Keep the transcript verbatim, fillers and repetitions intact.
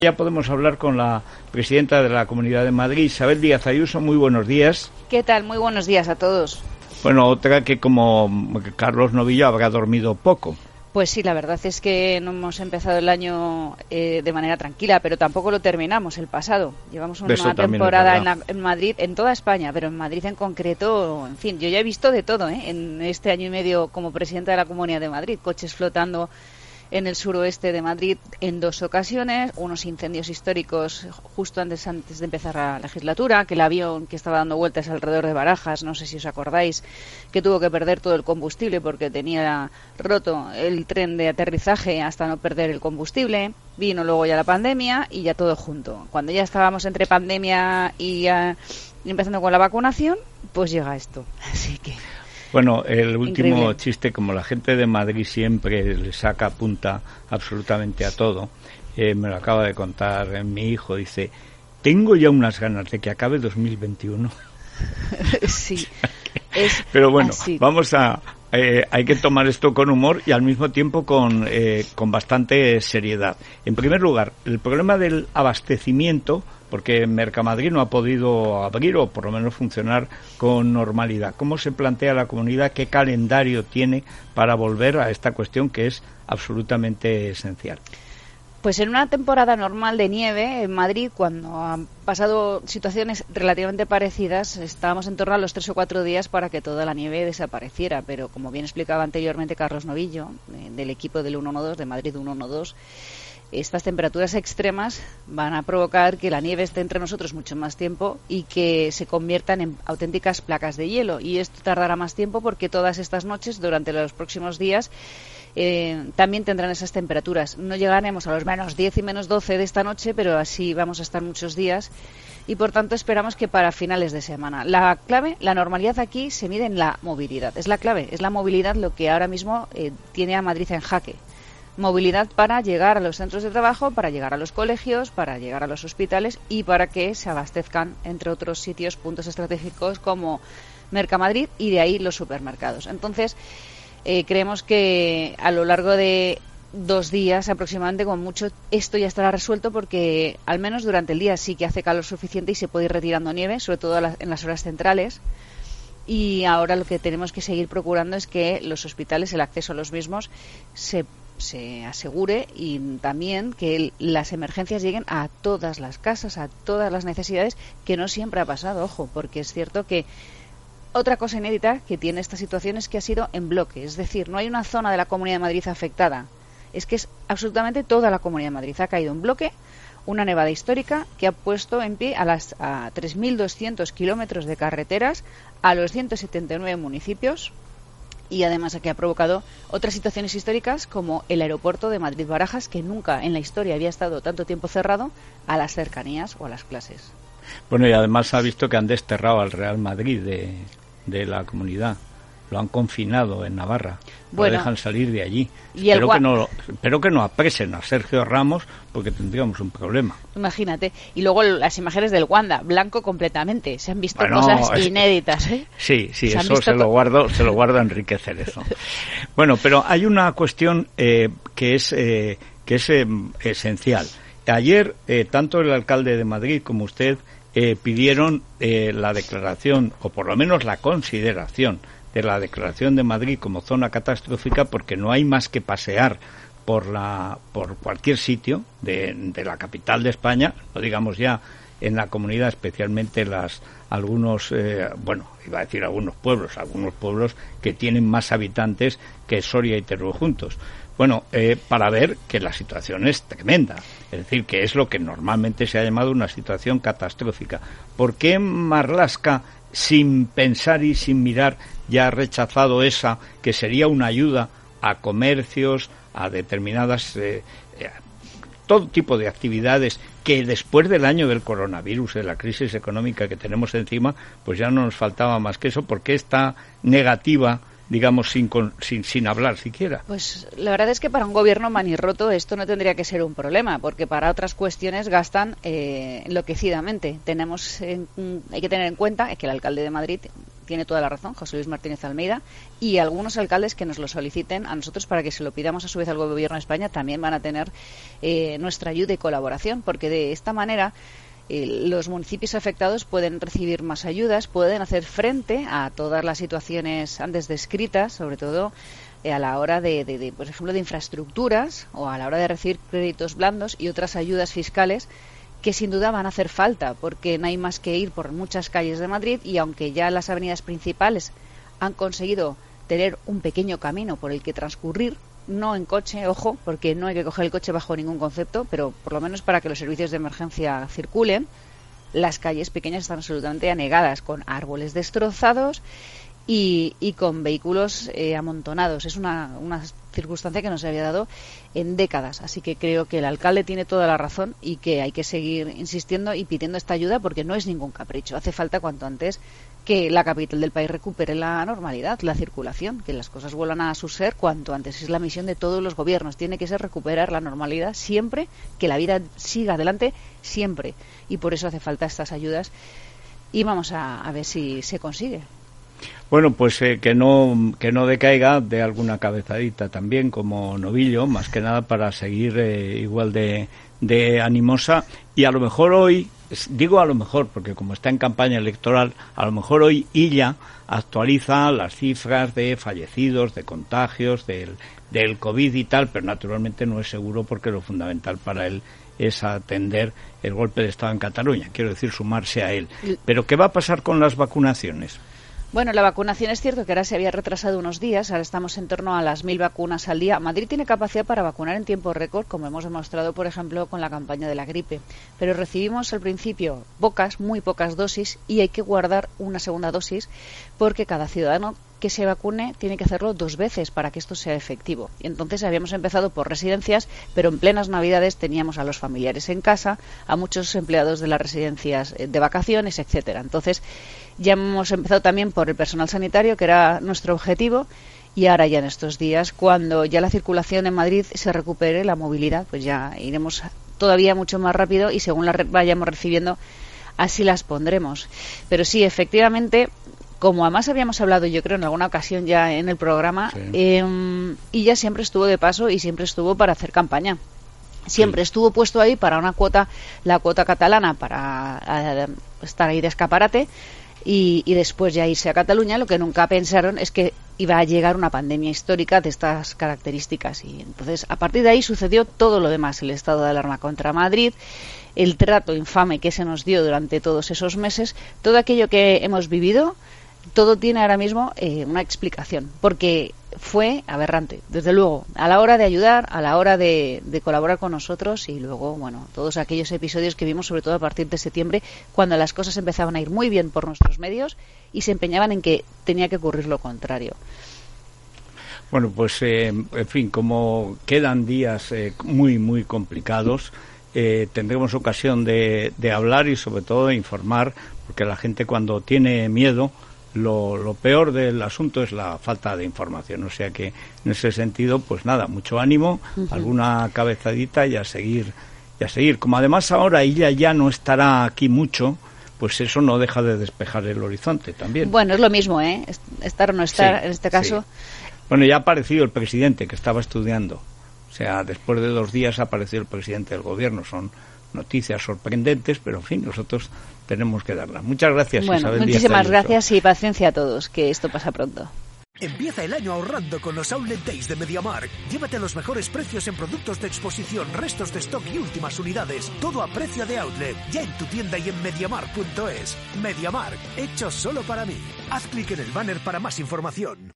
Ya podemos hablar con la presidenta de la Comunidad de Madrid, Isabel Díaz Ayuso. Muy buenos días. ¿Qué tal? Muy buenos días a todos. Bueno, otra que como Carlos Novillo habrá dormido poco. Pues sí, la verdad es que no hemos empezado el año eh, de manera tranquila, pero tampoco lo terminamos el pasado. Llevamos una temporada en, la, en Madrid, en toda España, pero en Madrid en concreto, en fin, yo ya he visto de todo, ¿eh? En este año y medio como presidenta de la Comunidad de Madrid, coches flotando en el suroeste de Madrid en dos ocasiones, unos incendios históricos justo antes antes de empezar la legislatura, que el avión que estaba dando vueltas alrededor de Barajas, no sé si os acordáis, que tuvo que perder todo el combustible porque tenía roto el tren de aterrizaje hasta no perder el combustible. Vino luego ya la pandemia y ya todo junto. Cuando ya estábamos entre pandemia y, uh, y empezando con la vacunación, pues llega esto. Así que... Bueno, el último Increíble. chiste, como la gente de Madrid siempre le saca punta absolutamente a todo, eh, me lo acaba de contar eh, mi hijo, dice, tengo ya unas ganas de que acabe dos mil veintiuno. Sí, es Pero bueno, así. vamos a... Eh, hay que tomar esto con humor y al mismo tiempo con, eh, con bastante seriedad. En primer lugar, el problema del abastecimiento, porque Mercamadrid no ha podido abrir o por lo menos funcionar con normalidad. ¿Cómo se plantea la comunidad? ¿Qué calendario tiene para volver a esta cuestión que es absolutamente esencial? Pues en una temporada normal de nieve en Madrid, cuando han pasado situaciones relativamente parecidas, estábamos en torno a los tres o cuatro días para que toda la nieve desapareciera. Pero como bien explicaba anteriormente Carlos Novillo, eh, del equipo del ciento doce, de Madrid ciento doce, estas temperaturas extremas van a provocar que la nieve esté entre nosotros mucho más tiempo y que se conviertan en auténticas placas de hielo. Y esto tardará más tiempo porque todas estas noches, durante los próximos días, Eh, también tendrán esas temperaturas. No llegaremos a los menos diez y menos doce de esta noche, pero así vamos a estar muchos días y por tanto esperamos que para finales de semana. La clave, la normalidad aquí se mide en la movilidad. Es la clave, es la movilidad lo que ahora mismo eh, tiene a Madrid en jaque. Movilidad para llegar a los centros de trabajo, para llegar a los colegios, para llegar a los hospitales y para que se abastezcan, entre otros sitios, puntos estratégicos como Mercamadrid y de ahí los supermercados. Entonces, Eh, creemos que a lo largo de dos días aproximadamente, con mucho, esto ya estará resuelto porque al menos durante el día sí que hace calor suficiente y se puede ir retirando nieve, sobre todo en las horas centrales. Y ahora lo que tenemos que seguir procurando es que los hospitales, el acceso a los mismos, se, se asegure y también que el, las emergencias lleguen a todas las casas, a todas las necesidades, que no siempre ha pasado, ojo, porque es cierto que otra cosa inédita que tiene esta situación es que ha sido en bloque, es decir, no hay una zona de la Comunidad de Madrid afectada, es que es absolutamente toda la Comunidad de Madrid. Ha caído en bloque una nevada histórica que ha puesto en pie a las a tres mil doscientos kilómetros de carreteras, a los ciento setenta y nueve municipios y además aquí ha provocado otras situaciones históricas como el aeropuerto de Madrid-Barajas, que nunca en la historia había estado tanto tiempo cerrado a las cercanías o a las clases. Bueno, y además ha visto que han desterrado al Real Madrid de... de la comunidad, lo han confinado en Navarra, bueno, lo dejan salir de allí. Y el espero, gua... que no, espero que no apresen a Sergio Ramos porque tendríamos un problema. Imagínate. Y luego las imágenes del Wanda, blanco completamente. Se han visto bueno, cosas es... inéditas, ¿eh? Sí, sí, se eso se lo guardo, se lo guardo a enriquecer eso. Bueno, pero hay una cuestión eh, que es eh, que es eh, esencial. Ayer eh, tanto el alcalde de Madrid como usted Eh, pidieron eh, la declaración, o por lo menos la consideración de la declaración de Madrid como zona catastrófica, porque no hay más que pasear por la por cualquier sitio de, de la capital de España, no digamos ya en la comunidad, especialmente las algunos, eh, bueno, iba a decir algunos pueblos, algunos pueblos que tienen más habitantes que Soria y Teruel juntos. Bueno, eh, para ver que la situación es tremenda, es decir, que es lo que normalmente se ha llamado una situación catastrófica. ¿Por qué Marlaska, sin pensar y sin mirar, ya ha rechazado esa que sería una ayuda a comercios, a determinadas, eh, eh, todo tipo de actividades que después del año del coronavirus, de la crisis económica que tenemos encima, pues ya no nos faltaba más que eso? ¿Por qué está negativa, digamos, sin, sin sin hablar siquiera? Pues la verdad es que para un gobierno manirroto esto no tendría que ser un problema, porque para otras cuestiones gastan eh, enloquecidamente. Tenemos en, hay que tener en cuenta que el alcalde de Madrid tiene toda la razón, José Luis Martínez Almeida, y algunos alcaldes que nos lo soliciten a nosotros para que se lo pidamos a su vez al Gobierno de España también van a tener eh, nuestra ayuda y colaboración, porque de esta manera eh, los municipios afectados pueden recibir más ayudas, pueden hacer frente a todas las situaciones antes descritas, sobre todo a la hora de, de, de, por ejemplo, de infraestructuras o a la hora de recibir créditos blandos y otras ayudas fiscales que sin duda van a hacer falta, porque no hay más que ir por muchas calles de Madrid y aunque ya las avenidas principales han conseguido tener un pequeño camino por el que transcurrir, no en coche, ojo, porque no hay que coger el coche bajo ningún concepto, pero por lo menos para que los servicios de emergencia circulen, las calles pequeñas están absolutamente anegadas, con árboles destrozados Y, y con vehículos eh, amontonados. Es una, una circunstancia que no se había dado en décadas. Así que creo que el alcalde tiene toda la razón y que hay que seguir insistiendo y pidiendo esta ayuda porque no es ningún capricho. Hace falta cuanto antes que la capital del país recupere la normalidad, la circulación, que las cosas vuelvan a su ser cuanto antes. Es la misión de todos los gobiernos. Tiene que ser recuperar la normalidad siempre, que la vida siga adelante siempre. Y por eso hace falta estas ayudas y vamos a, a ver si se consigue. Bueno, pues eh, que no que no decaiga de alguna cabezadita también como novillo, más que nada para seguir eh, igual de, de animosa y a lo mejor hoy, digo a lo mejor porque como está en campaña electoral, a lo mejor hoy ella actualiza las cifras de fallecidos, de contagios, del, del COVID y tal, pero naturalmente no es seguro porque lo fundamental para él es atender el golpe de Estado en Cataluña, quiero decir sumarse a él. Pero ¿qué va a pasar con las vacunaciones? Bueno, la vacunación es cierto que ahora se había retrasado unos días, ahora estamos en torno a las mil vacunas al día. Madrid tiene capacidad para vacunar en tiempo récord, como hemos demostrado, por ejemplo, con la campaña de la gripe. Pero recibimos al principio pocas, muy pocas dosis y hay que guardar una segunda dosis porque cada ciudadano que se vacune tiene que hacerlo dos veces para que esto sea efectivo. Y entonces habíamos empezado por residencias, pero en plenas Navidades teníamos a los familiares en casa, a muchos empleados de las residencias de vacaciones, etcétera. Entonces ya hemos empezado también por el personal sanitario, que era nuestro objetivo, y ahora ya en estos días, cuando ya la circulación en Madrid se recupere, la movilidad, pues ya iremos todavía mucho más rápido y según las vayamos recibiendo, así las pondremos. Pero sí, efectivamente, como además habíamos hablado, yo creo, en alguna ocasión ya en el programa, sí. eh, ella siempre estuvo de paso y siempre estuvo para hacer campaña. Siempre sí. Estuvo puesto ahí para una cuota, la cuota catalana, para a, estar ahí de escaparate y, y después ya irse a Cataluña. Lo que nunca pensaron es que iba a llegar una pandemia histórica de estas características. Y entonces, a partir de ahí sucedió todo lo demás, el estado de alarma contra Madrid, el trato infame que se nos dio durante todos esos meses, todo aquello que hemos vivido. Todo tiene ahora mismo eh, una explicación, porque fue aberrante, desde luego, a la hora de ayudar, a la hora de, de colaborar con nosotros y luego, bueno, todos aquellos episodios que vimos, sobre todo a partir de septiembre, cuando las cosas empezaban a ir muy bien por nuestros medios y se empeñaban en que tenía que ocurrir lo contrario. Bueno, pues, eh, en fin, como quedan días eh, muy, muy complicados, eh, tendremos ocasión de, de hablar y sobre todo de informar, porque la gente cuando tiene miedo, Lo, lo peor del asunto es la falta de información, o sea que en ese sentido, pues nada, mucho ánimo, uh-huh. alguna cabezadita y a seguir, y a seguir. Como además ahora ella ya no estará aquí mucho, pues eso no deja de despejar el horizonte también. Bueno, es lo mismo, ¿eh? Estar o no estar, sí, en este caso. Sí. Bueno, ya ha aparecido el presidente que estaba estudiando, o sea, después de dos días ha aparecido el presidente del gobierno, son noticias sorprendentes, pero en fin, nosotros tenemos que darla. Muchas gracias, bueno, Isabel muchísimas Díaz gracias y paciencia a todos, que esto pasa pronto. Empieza el año ahorrando con los Outlet Days de MediaMarkt. Llévate los mejores precios en productos de exposición, restos de stock y últimas unidades. Todo a precio de outlet. Ya en tu tienda y en mediamarkt punto es. MediaMarkt, hecho solo para mí. Haz clic en el banner para más información.